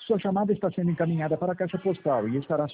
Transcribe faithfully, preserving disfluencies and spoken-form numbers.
Sua chamada está sendo encaminhada para a caixa postal e estará